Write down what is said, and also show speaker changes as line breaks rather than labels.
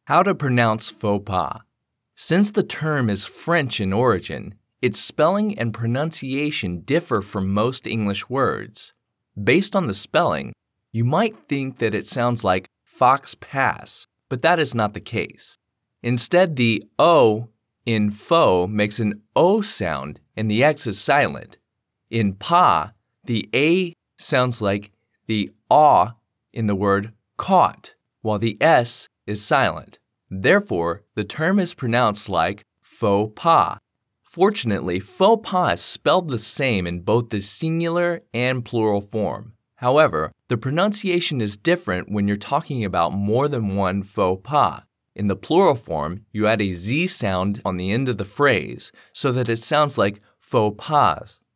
How to pronounce faux pas. Since the term is French in origin, its spelling and pronunciation differ from most English words. Based on the spelling, you might think that it sounds like fox pass, but that is not the case. Instead, the O in faux makes an O sound and the X is silent. In pas, the A sounds like the aw in the word caught, while the S is silent. Therefore, the term is pronounced like faux pas. Fortunately, faux pas is spelled the same in both the singular and plural form. However, the pronunciation is different when you're talking about more than one faux pas. In the plural form, you add a Z sound on the end of the phrase so that it sounds like faux pas.